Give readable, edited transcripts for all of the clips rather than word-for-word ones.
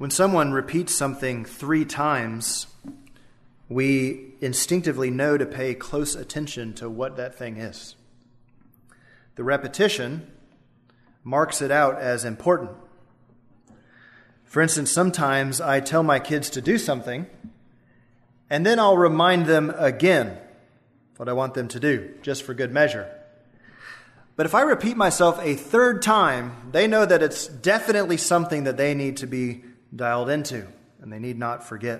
When someone repeats something 3 times, we instinctively know to pay close attention to what that thing is. The repetition marks it out as important. For instance, sometimes I tell my kids to do something, and then I'll remind them again what I want them to do, just for good measure. But if I repeat myself a 3rd time, they know that it's definitely something that they need to be dialed into, and they need not forget.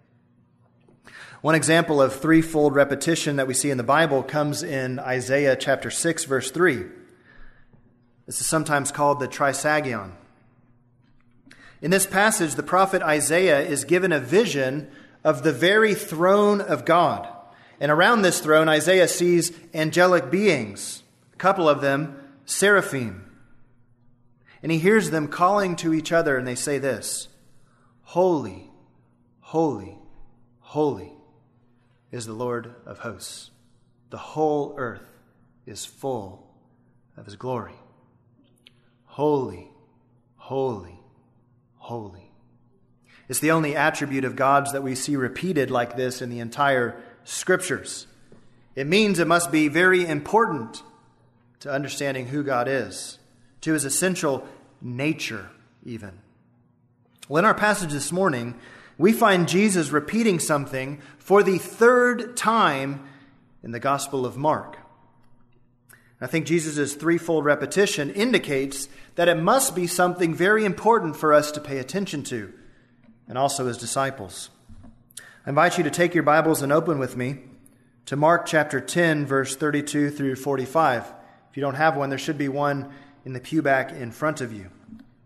One example of 3-fold repetition that we see in the Bible comes in Isaiah chapter 6, verse 3. This is sometimes called the Trisagion. In this passage, the prophet Isaiah is given a vision of the very throne of God. And around this throne, Isaiah sees angelic beings, a couple of them seraphim. And he hears them calling to each other, and they say this: "Holy, holy, holy is the Lord of hosts. The whole earth is full of his glory." Holy, holy, holy. It's the only attribute of God's that we see repeated like this in the entire Scriptures. It means it must be very important to understanding who God is, to his essential nature even. Well, in our passage this morning, we find Jesus repeating something for the 3rd time in the Gospel of Mark. I think Jesus' 3-fold repetition indicates that it must be something very important for us to pay attention to, and also as disciples. I invite you to take your Bibles and open with me to Mark chapter 10, verse 32 through 45. If you don't have one, there should be one in the pew back in front of you.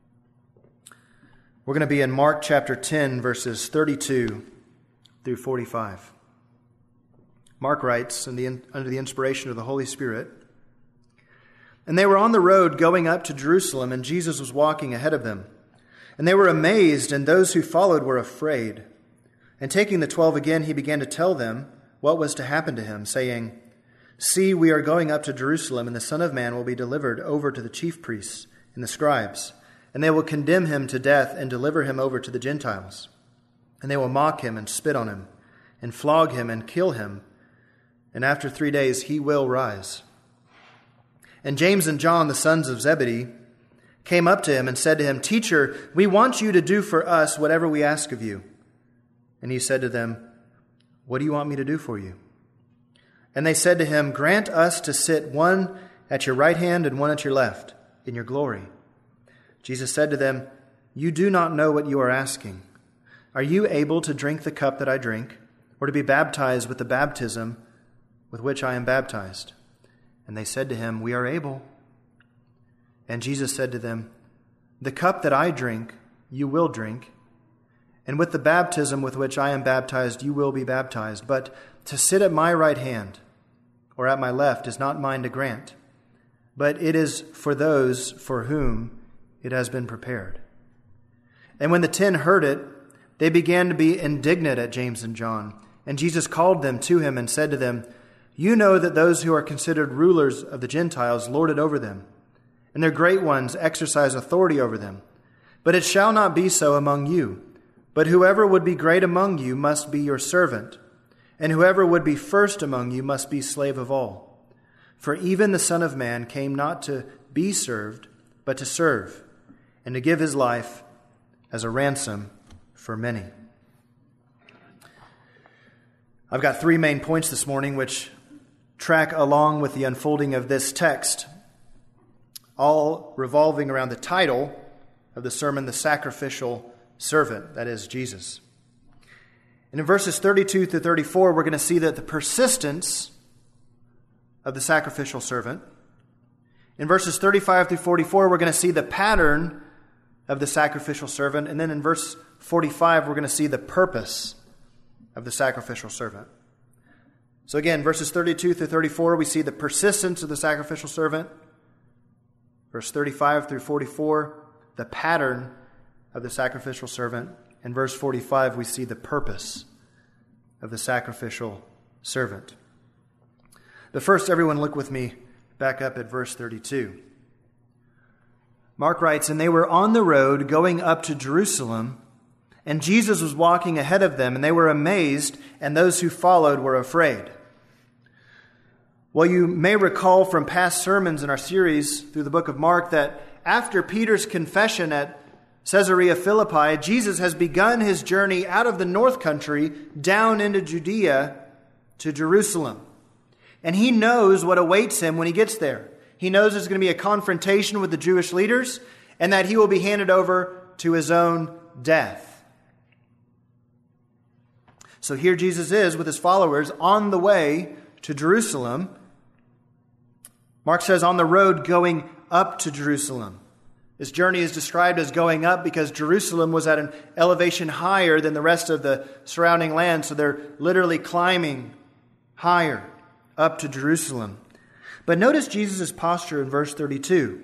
We're going to be in Mark chapter 10, verses 32 through 45. Mark writes, under the inspiration of the Holy Spirit, "And they were on the road going up to Jerusalem, and Jesus was walking ahead of them. And they were amazed, and those who followed were afraid. And taking the 12 again, he began to tell them what was to happen to him, saying, 'See, we are going up to Jerusalem, and the Son of Man will be delivered over to the chief priests and the scribes, and they will condemn him to death and deliver him over to the Gentiles. And they will mock him and spit on him, and flog him and kill him. And after 3 days he will rise.' And James and John, the sons of Zebedee, came up to him and said to him, 'Teacher, we want you to do for us whatever we ask of you.' And he said to them, 'What do you want me to do for you?' And they said to him, 'Grant us to sit one at your right hand and one at your left in your glory.' Jesus said to them, 'You do not know what you are asking. Are you able to drink the cup that I drink, or to be baptized with the baptism with which I am baptized?' And they said to him, 'We are able.' And Jesus said to them, 'The cup that I drink, you will drink, and with the baptism with which I am baptized, you will be baptized. But to sit at my right hand or at my left is not mine to grant, but it is for those for whom it has been prepared.' And when the 10 heard it, they began to be indignant at James and John. And Jesus called them to him and said to them, 'You know that those who are considered rulers of the Gentiles lord it over them, and their great ones exercise authority over them. But it shall not be so among you. But whoever would be great among you must be your servant, and whoever would be first among you must be slave of all. For even the Son of Man came not to be served, but to serve, and to give his life as a ransom for many." I've got 3 main points this morning which track along with the unfolding of this text, all revolving around the title of the sermon, The Sacrificial Servant, that is, Jesus. And in verses 32 through 34, we're going to see that the persistence of the sacrificial servant. In verses 35 through 44, we're going to see the pattern of the sacrificial servant. And then in verse 45, we're going to see the purpose of the sacrificial servant. So again, verses 32 through 34, we see the persistence of the sacrificial servant. Verse 35 through 44, the pattern of the sacrificial servant. In verse 45, we see the purpose of the sacrificial servant. But first, everyone look with me back up at verse 32. Mark writes, "And they were on the road going up to Jerusalem, And Jesus was walking ahead of them, and they were amazed, and those who followed were afraid. Well, you may recall from past sermons in our series through the book of Mark that after Peter's confession at Caesarea Philippi, Jesus has begun his journey out of the north country down into Judea to Jerusalem. And he knows what awaits him when he gets there. He knows there's going to be a confrontation with the Jewish leaders and that he will be handed over to his own death. So here Jesus is with his followers on the way to Jerusalem. Mark says on the road going up to Jerusalem. This journey is described as going up because Jerusalem was at an elevation higher than the rest of the surrounding land. So they're literally climbing higher up to Jerusalem. But notice Jesus' posture in verse 32.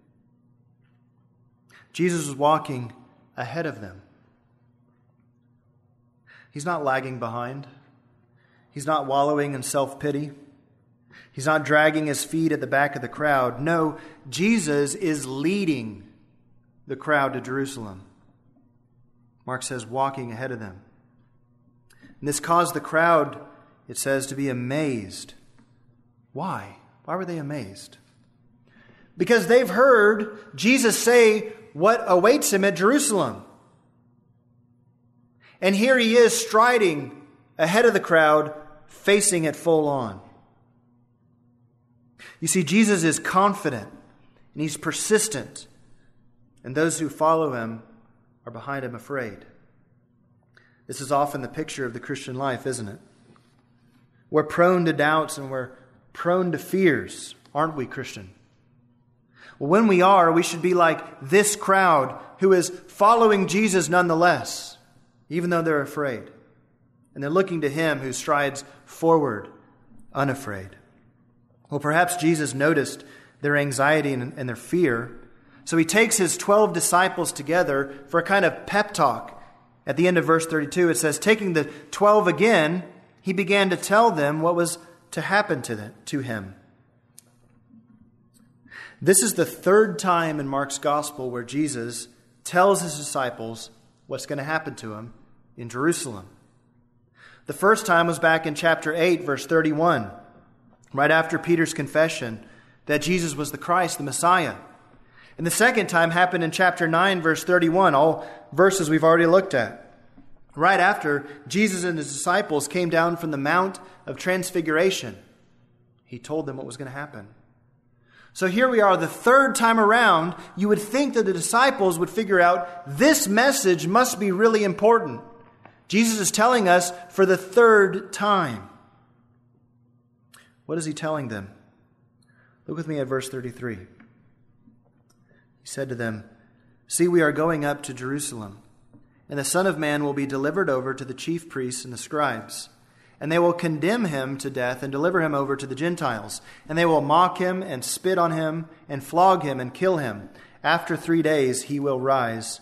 Jesus was walking ahead of them. He's not lagging behind. He's not wallowing in self-pity. He's not dragging his feet at the back of the crowd. No, Jesus is leading the crowd to Jerusalem. Mark says, walking ahead of them. And this caused the crowd, it says, to be amazed. Why? Why were they amazed? Because they've heard Jesus say what awaits him at Jerusalem. And here he is striding ahead of the crowd, facing it full on. You see, Jesus is confident and he's persistent. And those who follow him are behind him afraid. This is often the picture of the Christian life, isn't it? We're prone to doubts and we're prone to fears, aren't we, Christian? Well, when we are, we should be like this crowd who is following Jesus nonetheless, even though they're afraid. And they're looking to him who strides forward, unafraid. Well, perhaps Jesus noticed their anxiety and their fear. So he takes his 12 disciples together for a kind of pep talk. At the end of verse 32, it says, taking the 12 again, he began to tell them what was to happen to him. This is the third time in Mark's gospel where Jesus tells his disciples what's going to happen to him in Jerusalem. The first time was back in chapter 8, verse 31, right after Peter's confession that Jesus was the Christ, the Messiah. And the second time happened in chapter 9, verse 31, all verses we've already looked at. Right after Jesus and his disciples came down from the Mount of Transfiguration, he told them what was going to happen. So here we are the third time around. You would think that the disciples would figure out this message must be really important. Jesus is telling us for the third time. What is he telling them? Look with me at verse 33. He said to them, "See, we are going up to Jerusalem, and the Son of Man will be delivered over to the chief priests and the scribes. And they will condemn him to death and deliver him over to the Gentiles. And they will mock him and spit on him and flog him and kill him. After 3 days he will rise."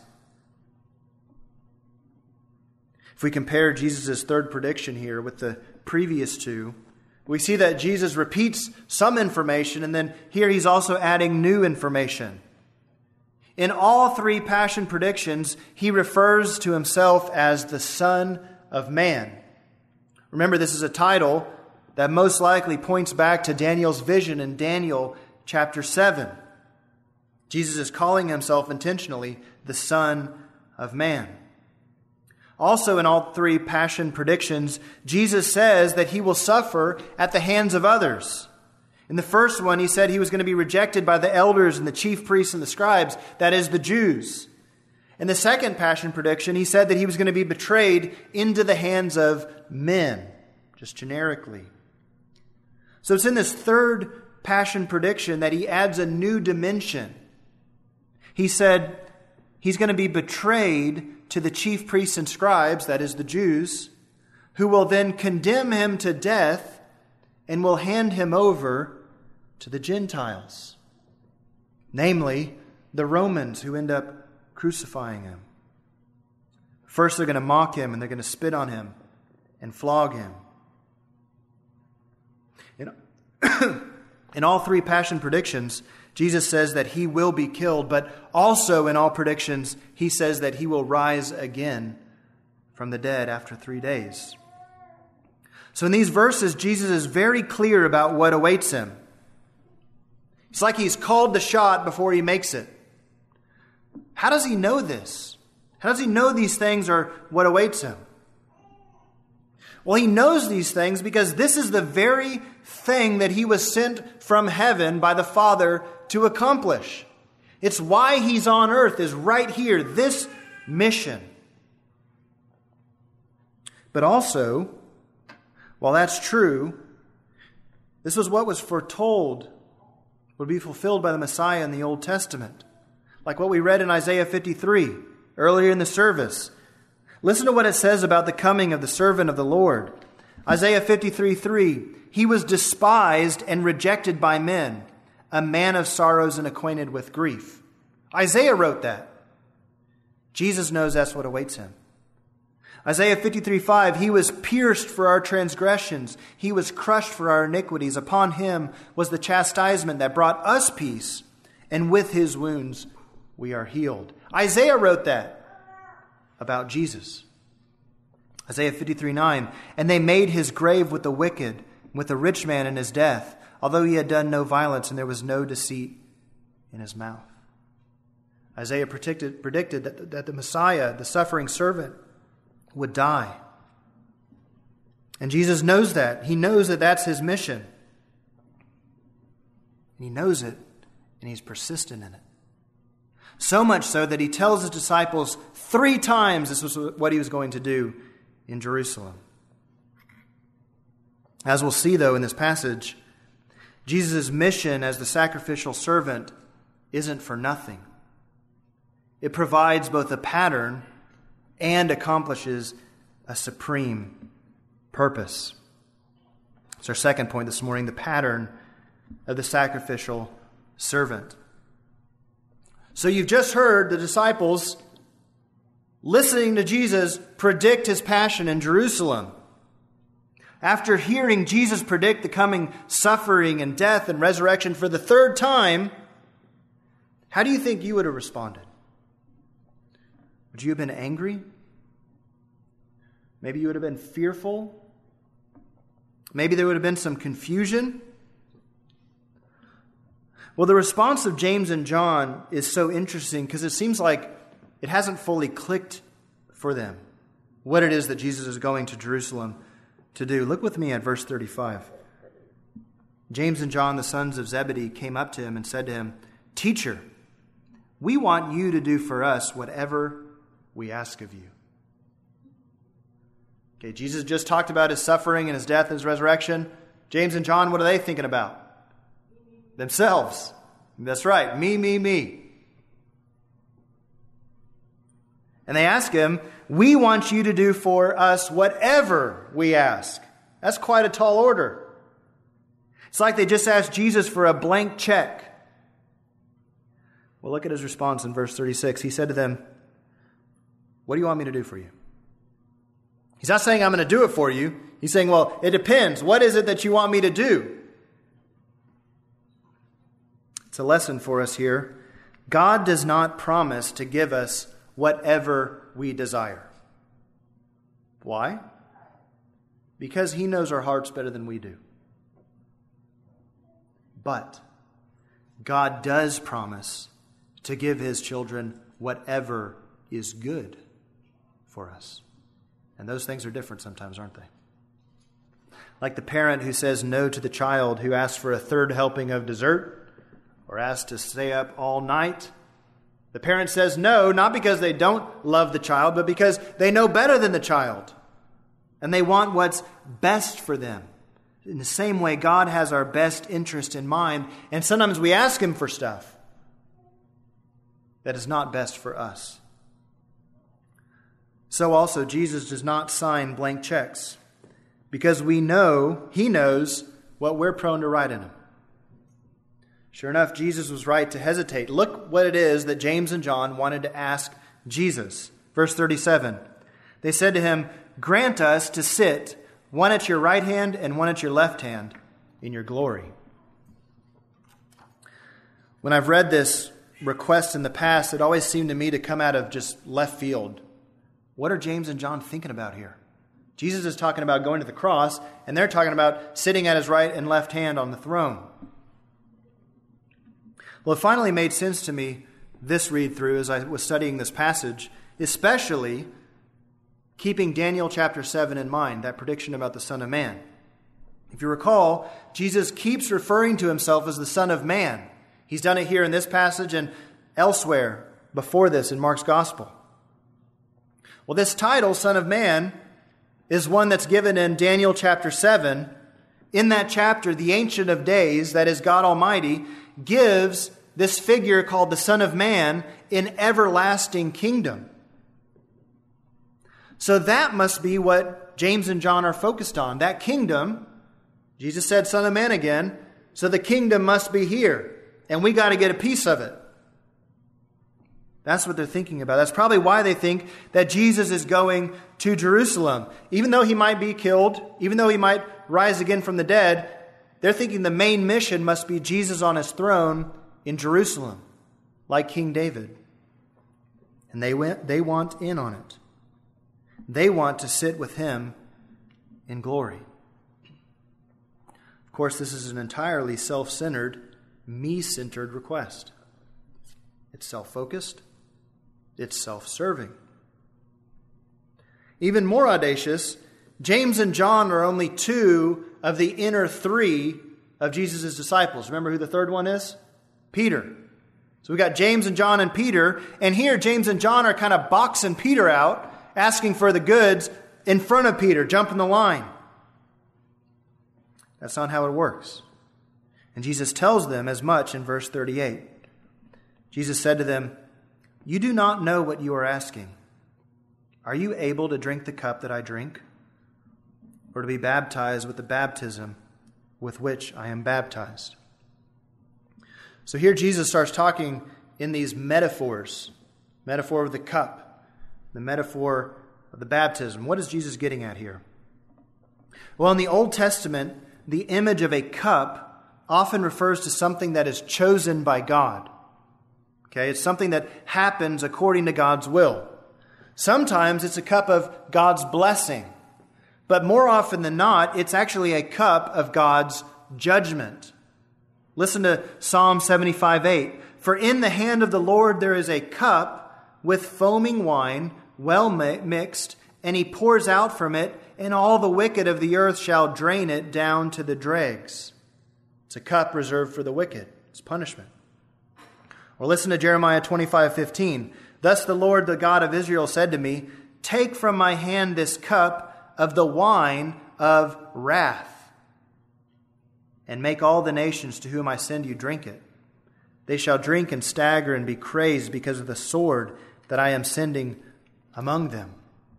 If we compare Jesus' third prediction here with the previous two, we see that Jesus repeats some information, and then here he's also adding new information. In all three passion predictions, he refers to himself as the Son of Man. Remember, this is a title that most likely points back to Daniel's vision in Daniel chapter 7. Jesus is calling himself intentionally the Son of Man. Also, in all three passion predictions, Jesus says that he will suffer at the hands of others. In the first one, he said he was going to be rejected by the elders and the chief priests and the scribes, that is, the Jews. In the second passion prediction, he said that he was going to be betrayed into the hands of men, just generically. So it's in this third passion prediction that he adds a new dimension. He said he's going to be betrayed to the chief priests and scribes, that is, the Jews, who will then condemn him to death and will hand him over to the Gentiles, namely the Romans who end up crucifying him. First, they're going to mock him and they're going to spit on him and flog him. In all three passion predictions, Jesus says that he will be killed, but also in all predictions, he says that he will rise again from the dead after 3 days. So in these verses, Jesus is very clear about what awaits him. It's like he's called the shot before he makes it. How does he know this? How does he know these things are what awaits him? Well, he knows these things because this is the very thing that he was sent from heaven by the Father to accomplish. It's why he's on earth, is right here, this mission. But also, while that's true, this was what was foretold would be fulfilled by the Messiah in the Old Testament. Like what we read in Isaiah 53 earlier in the service. Listen to what it says about the coming of the servant of the Lord. Isaiah 53:3, he was despised and rejected by men, a man of sorrows and acquainted with grief. Isaiah wrote that. Jesus knows that's what awaits him. Isaiah 53:5, he was pierced for our transgressions. He was crushed for our iniquities. Upon him was the chastisement that brought us peace, and with his wounds we are healed. Isaiah wrote that about Jesus. Isaiah 53:9, and they made his grave with the wicked, with the rich man in his death, although he had done no violence and there was no deceit in his mouth. Isaiah predicted that the Messiah, the suffering servant, would die. And Jesus knows that. He knows that that's his mission. He knows it, and he's persistent in it. So much so that he tells his disciples 3 times this was what he was going to do in Jerusalem. As we'll see, though, in this passage, Jesus' mission as the sacrificial servant isn't for nothing. It provides both a pattern and accomplishes a supreme purpose. It's our second point this morning, the pattern of the sacrificial servant. So you've just heard the disciples listening to Jesus predict his passion in Jerusalem. After hearing Jesus predict the coming suffering and death and resurrection for the 3rd time, how do you think you would have responded? Would you have been angry? Maybe you would have been fearful. Maybe there would have been some confusion. Well, the response of James and John is so interesting because it seems like it hasn't fully clicked for them what it is that Jesus is going to Jerusalem to do. Look with me at verse 35. James and John, the sons of Zebedee, came up to him and said to him, "Teacher, we want you to do for us whatever we ask of you." Okay, Jesus just talked about his suffering and his death and his resurrection. James and John, what are they thinking about? Themselves. That's right. Me. And they ask him, "We want you to do for us whatever we ask." That's quite a tall order. It's like they just asked Jesus for a blank check. Well, look at his response in verse 36. He said to them, "What do you want me to do for you?" He's not saying I'm going to do it for you. He's saying, well, it depends. What is it that you want me to do? It's a lesson for us here. God does not promise to give us whatever we desire. Why? Because he knows our hearts better than we do. But God does promise to give his children whatever is good for us. And those things are different sometimes, aren't they? Like the parent who says no to the child who asks for a 3rd helping of dessert or asks to stay up all night. The parent says no, not because they don't love the child, but because they know better than the child. And they want what's best for them. In the same way, God has our best interest in mind. And sometimes we ask him for stuff that is not best for us. So also, Jesus does not sign blank checks because we know he knows what we're prone to write in them. Sure enough, Jesus was right to hesitate. Look what it is that James and John wanted to ask Jesus. Verse 37, they said to him, "Grant us to sit, one at your right hand and one at your left hand, in your glory." When I've read this request in the past, it always seemed to me to come out of just left field. What are James and John thinking about here? Jesus is talking about going to the cross, and they're talking about sitting at his right and left hand on the throne. Well, it finally made sense to me, this read-through, as I was studying this passage, especially keeping Daniel chapter 7 in mind, that prediction about the Son of Man. If you recall, Jesus keeps referring to himself as the Son of Man. He's done it here in this passage and elsewhere before this in Mark's Gospel. Well, this title, Son of Man, is one that's given in Daniel chapter 7. In that chapter, the Ancient of Days, that is God Almighty, gives this figure called the Son of Man an everlasting kingdom. So that must be what James and John are focused on. That kingdom, Jesus said Son of Man again, so the kingdom must be here. And we got to get a piece of it. That's what they're thinking about. That's probably why they think that Jesus is going to Jerusalem. Even though he might be killed, even though he might rise again from the dead, they're thinking the main mission must be Jesus on his throne in Jerusalem, like King David. And they want in on it. They want to sit with him in glory. Of course, this is an entirely self-centered, me-centered request. It's self-focused. It's self-serving. Even more audacious, James and John are only two of the inner three of Jesus' disciples. Remember who the third one is? Peter. So we got James and John and Peter, and here James and John are kind of boxing Peter out, asking for the goods in front of Peter, jumping the line. That's not how it works. And Jesus tells them as much in verse 38. Jesus said to them, "You do not know what you are asking. Are you able to drink the cup that I drink, or to be baptized with the baptism with which I am baptized?" So here Jesus starts talking in these metaphors. Metaphor of the cup, the metaphor of the baptism. What is Jesus getting at here? Well, in the Old Testament, the image of a cup often refers to something that is chosen by God. Okay, it's something that happens according to God's will. Sometimes it's a cup of God's blessing, but more often than not, it's actually a cup of God's judgment. Listen to Psalm 75:8. "For in the hand of the Lord there is a cup with foaming wine, well mixed, and he pours out from it, and all the wicked of the earth shall drain it down to the dregs." It's a cup reserved for the wicked. It's punishment. Or listen to Jeremiah 25:15. "Thus the Lord, the God of Israel, said to me, take from my hand this cup of the wine of wrath, and make all the nations to whom I send you drink it. They shall drink and stagger and be crazed because of the sword that I am sending among them."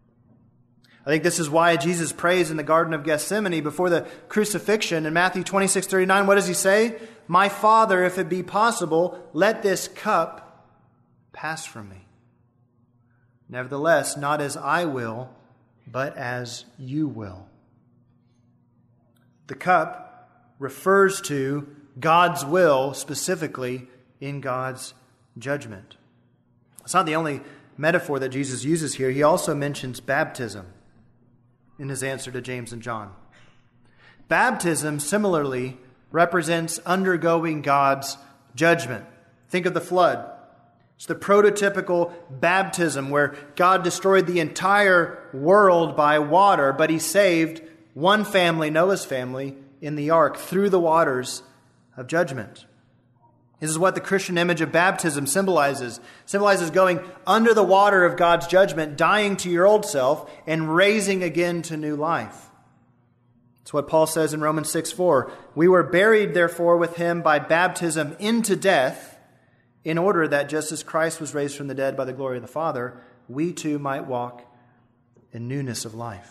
I think this is why Jesus prays in the Garden of Gethsemane before the crucifixion. In Matthew 26:39, what does he say? "My Father, if it be possible, let this cup pass from me. Nevertheless, not as I will, but as you will." The cup refers to God's will, specifically in God's judgment. It's not the only metaphor that Jesus uses here. He also mentions baptism in his answer to James and John. Baptism, similarly, represents undergoing God's judgment. Think of the flood. It's the prototypical baptism where God destroyed the entire world by water, but he saved one family, Noah's family, in the ark through the waters of judgment. This is what the Christian image of baptism symbolizes. It symbolizes going under the water of God's judgment, dying to your old self, and raising again to new life. It's what Paul says in Romans 6:4. "We were buried, therefore, with him by baptism into death, in order that just as Christ was raised from the dead by the glory of the Father, we too might walk in newness of life."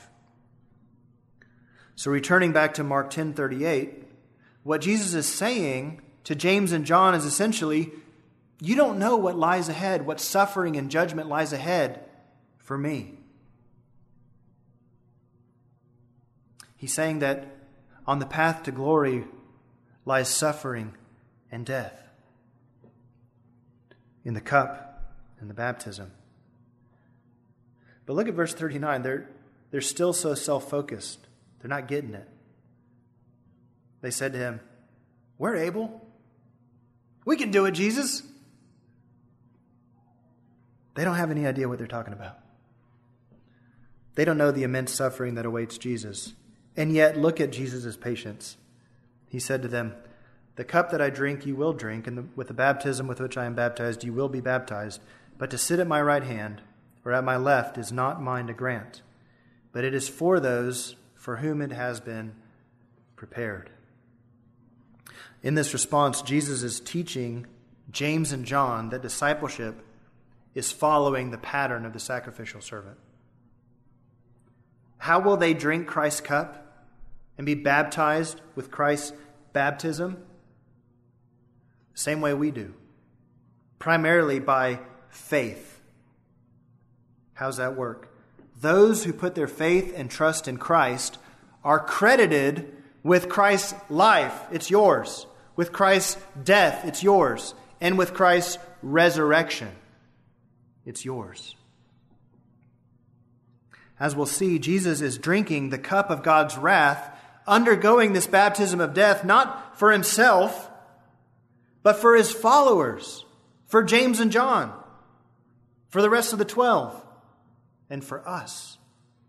So returning back to Mark 10:38, what Jesus is saying to James and John is essentially, you don't know what lies ahead, what suffering and judgment lies ahead for me. He's saying that on the path to glory lies suffering and death. in the cup and the baptism. But look at verse 39. They're still so self-focused. They're not getting it. They said to him, "We're able. We can do it, Jesus." They don't have any idea what they're talking about. They don't know the immense suffering that awaits Jesus. And yet, look at Jesus' patience. He said to them, "The cup that I drink, you will drink, and with the baptism with which I am baptized, you will be baptized. But to sit at my right hand or at my left is not mine to grant, but it is for those for whom it has been prepared." In this response, Jesus is teaching James and John that discipleship is following the pattern of the sacrificial servant. How will they drink Christ's cup and be baptized with Christ's baptism? The same way we do. Primarily by faith. How's that work? Those who put their faith and trust in Christ are credited with Christ's life. It's yours. With Christ's death, it's yours. And with Christ's resurrection, it's yours. As we'll see, Jesus is drinking the cup of God's wrath, undergoing this baptism of death, not for himself, but for his followers, for James and John, for the rest of the 12, and for us.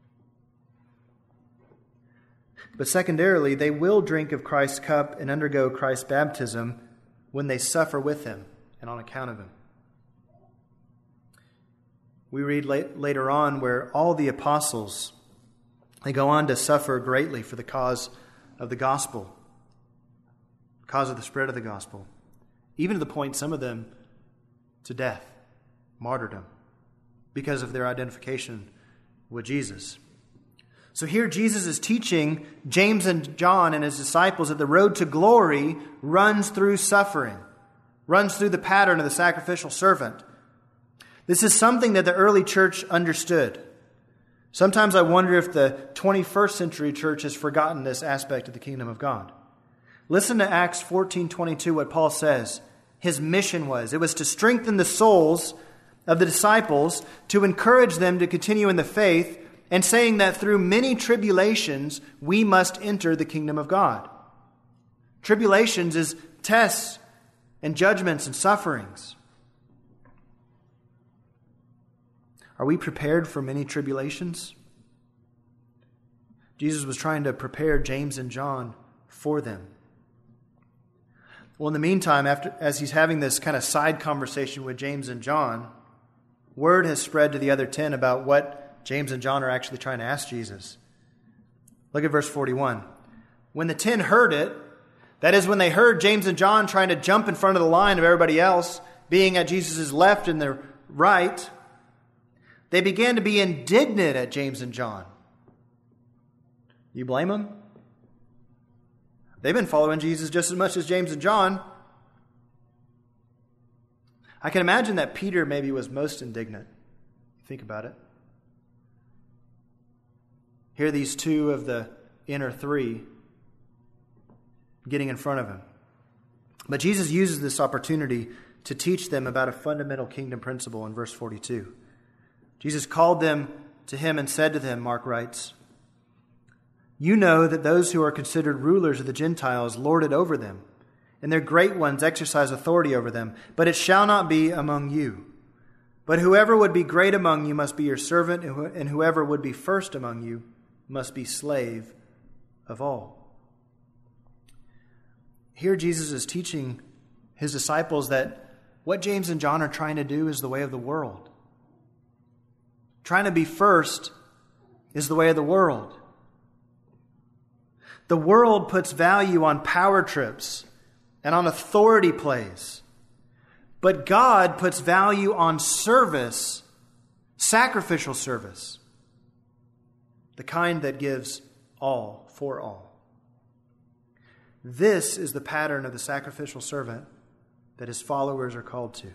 But secondarily, they will drink of Christ's cup and undergo Christ's baptism when they suffer with him and on account of him. We read later on where all the apostles, they go on to suffer greatly for the cause of the gospel, cause of the spread of the gospel, even to the point, some of them, to death, martyrdom, because of their identification with Jesus. So here Jesus is teaching James and John and his disciples that the road to glory runs through suffering, runs through the pattern of the sacrificial servant. This is something that the early church understood. Sometimes I wonder if the 21st century church has forgotten this aspect of the kingdom of God. Listen to Acts 14:22, what Paul says his mission was. It was to strengthen the souls of the disciples, to encourage them to continue in the faith, and saying that through many tribulations we must enter the kingdom of God. Tribulations is tests and judgments and sufferings. Are we prepared for many tribulations? Jesus was trying to prepare James and John for them. Well, in the meantime, as he's having this kind of side conversation with James and John, word has spread to the other 10 about what James and John are actually trying to ask Jesus. Look at verse 41. When the 10 heard it, that is, when they heard James and John trying to jump in front of the line of everybody else, being at Jesus' left and their right, they began to be indignant at James and John. You blame them? They've been following Jesus just as much as James and John. I can imagine that Peter maybe was most indignant. Think about it. Here are these two of the inner three getting in front of him. But Jesus uses this opportunity to teach them about a fundamental kingdom principle in verse 42. Jesus called them to him and said to them, Mark writes, "You know that those who are considered rulers of the Gentiles lord it over them, and their great ones exercise authority over them. But it shall not be among you. But whoever would be great among you must be your servant, and whoever would be first among you must be slave of all." Here Jesus is teaching his disciples that what James and John are trying to do is the way of the world. Trying to be first is the way of the world. The world puts value on power trips and on authority plays. But God puts value on service, sacrificial service, the kind that gives all for all. This is the pattern of the sacrificial servant that his followers are called to.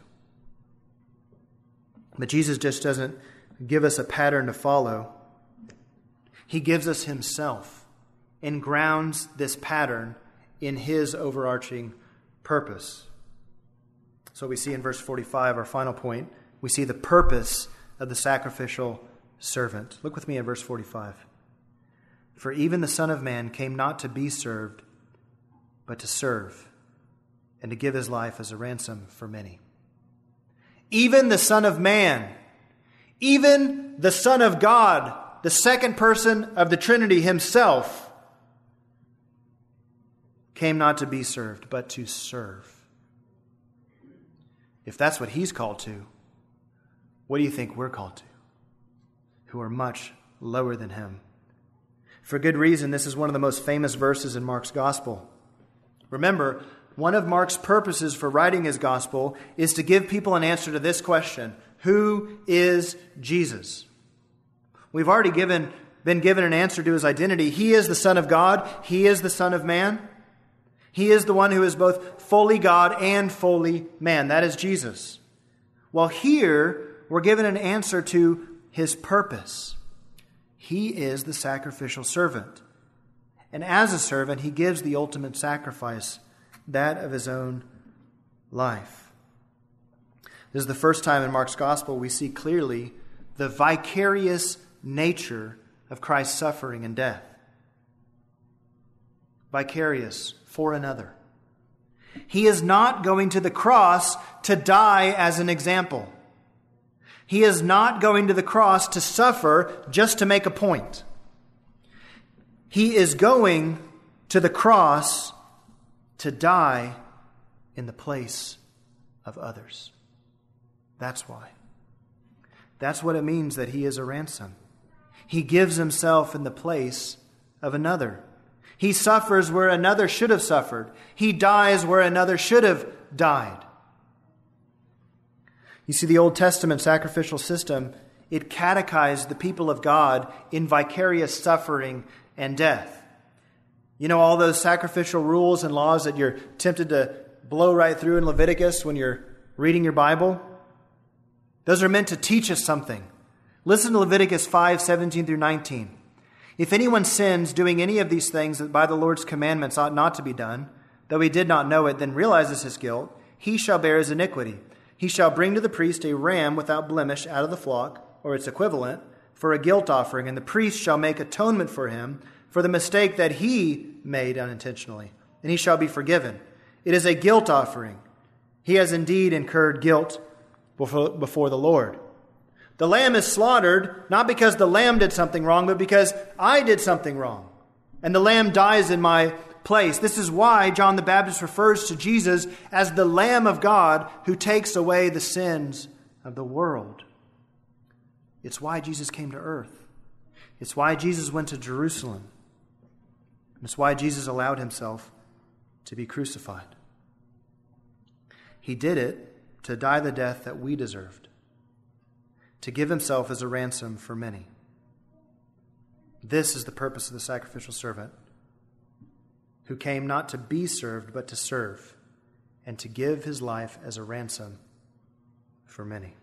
But Jesus just doesn't give us a pattern to follow. He gives us himself and grounds this pattern in his overarching purpose. So we see in verse 45, our final point, we see the purpose of the sacrificial servant. Look with me at verse 45. For even the Son of Man came not to be served, but to serve, and to give his life as a ransom for many. Even the Son of Man, even the Son of God, the second person of the Trinity himself, came not to be served, but to serve. If that's what he's called to, what do you think we're called to, who are much lower than him? For good reason, this is one of the most famous verses in Mark's gospel. Remember, one of Mark's purposes for writing his gospel is to give people an answer to this question: who is Jesus? We've already been given an answer to his identity. He is the Son of God. He is the Son of Man. He is the one who is both fully God and fully man. That is Jesus. Well, here we're given an answer to his purpose. He is the sacrificial servant. And as a servant, he gives the ultimate sacrifice, that of his own life. This is the first time in Mark's gospel we see clearly the vicarious nature of Christ's suffering and death. Vicarious for another. He is not going to the cross to die as an example. He is not going to the cross to suffer just to make a point. He is going to the cross to die in the place of others. That's why. That's what it means that he is a ransom. He gives himself in the place of another. He suffers where another should have suffered. He dies where another should have died. You see, the Old Testament sacrificial system, it catechized the people of God in vicarious suffering and death. You know, all those sacrificial rules and laws that you're tempted to blow right through in Leviticus when you're reading your Bible? Those are meant to teach us something. Listen to Leviticus 5:17 through 19. If anyone sins doing any of these things that by the Lord's commandments ought not to be done, though he did not know it, then realizes his guilt, he shall bear his iniquity. He shall bring to the priest a ram without blemish out of the flock, or its equivalent, for a guilt offering, and the priest shall make atonement for him for the mistake that he made unintentionally, and he shall be forgiven. It is a guilt offering. He has indeed incurred guilt before the Lord. The lamb is slaughtered not because the lamb did something wrong, but because I did something wrong. And the lamb dies in my place. This is why John the Baptist refers to Jesus as the Lamb of God who takes away the sins of the world. It's why Jesus came to earth. It's why Jesus went to Jerusalem. It's why Jesus allowed himself to be crucified. He did it to die the death that we deserved, to give himself as a ransom for many. This is the purpose of the sacrificial servant, who came not to be served, but to serve, and to give his life as a ransom for many.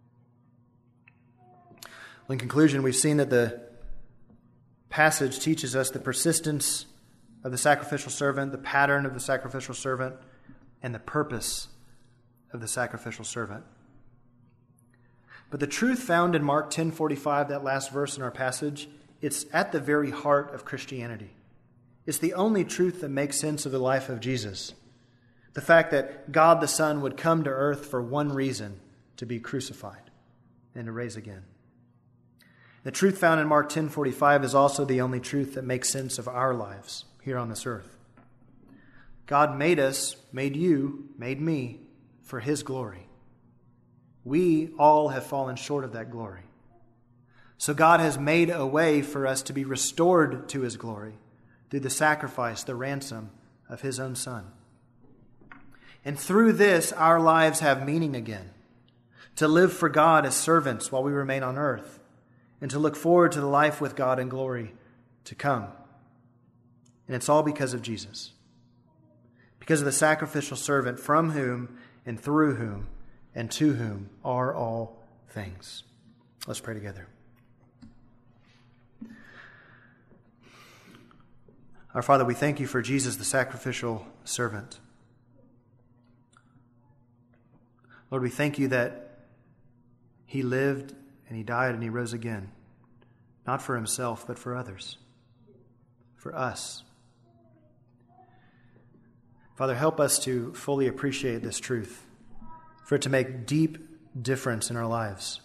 Well, in conclusion, we've seen that the passage teaches us the persistence of the sacrificial servant, the pattern of the sacrificial servant, and the purpose of the sacrificial servant. But the truth found in Mark 10:45, that last verse in our passage, it's at the very heart of Christianity. It's the only truth that makes sense of the life of Jesus. The fact that God the Son would come to earth for one reason, to be crucified and to rise again. The truth found in Mark 10:45 is also the only truth that makes sense of our lives here on this earth. God made us, made you, made me for his glory. We all have fallen short of that glory. So God has made a way for us to be restored to his glory through the sacrifice, the ransom of his own Son. And through this, our lives have meaning again, to live for God as servants while we remain on earth, and to look forward to the life with God in glory to come. And it's all because of Jesus, because of the sacrificial servant, from whom and through whom and to whom are all things. Let's pray together. Our Father, we thank you for Jesus, the sacrificial servant. Lord, we thank you that he lived and he died and he rose again, not for himself, but for others, for us. Father, help us to fully appreciate this truth, for it to make deep difference in our lives.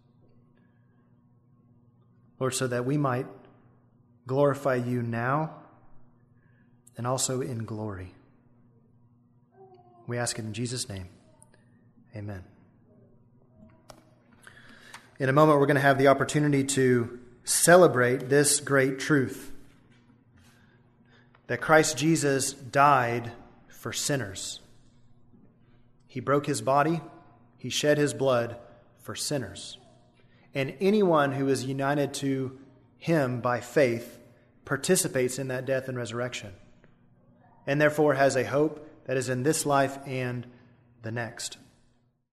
Lord, so that we might glorify you now and also in glory. We ask it in Jesus' name. Amen. In a moment, we're going to have the opportunity to celebrate this great truth, that Christ Jesus died for sinners. He broke his body, he shed his blood for sinners. And anyone who is united to him by faith participates in that death and resurrection, and therefore has a hope that is in this life and the next.